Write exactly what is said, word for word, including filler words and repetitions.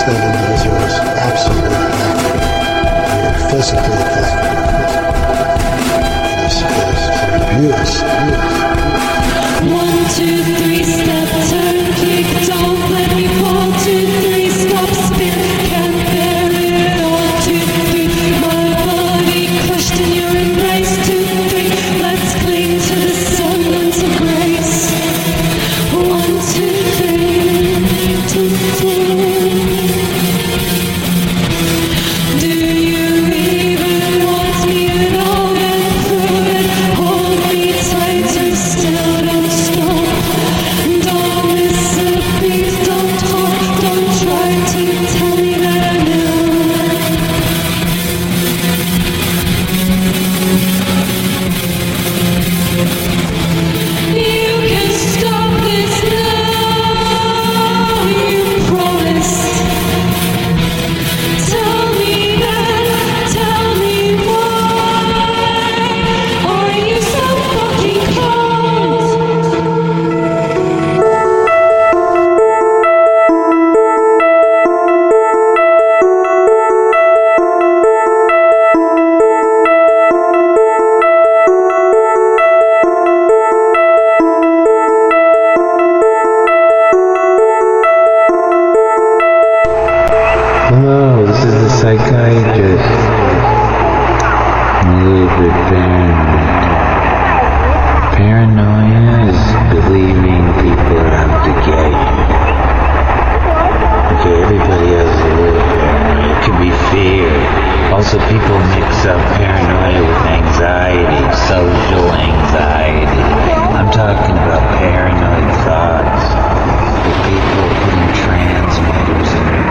that individual is absolutely accurate, physically accurate. It is, it is abuse. One, two, three, step, turn, kick, don't let me fall. Two, three, stop, spin, can't bear it all. Two, three, my body crushed in your embrace. Two, three, let's cling to the semblance of grace. One, two, three, two, three. Do you even want me at all? Then prove it. Hold me tighter still, don't stop. Don't miss a beat, don't talk. Don't try to tell me that I know. You can stop this now, you promise. Tell me that, tell me why. Are you so fucking cold? Hello, this is the psychiatrist. I'm a little bit paranoid. Paranoia is believing people are out to get you. Okay, everybody has a little paranoia. It could be fear. Also, people mix up paranoia with anxiety, social anxiety. I'm talking about paranoid thoughts. The people putting transmitters in their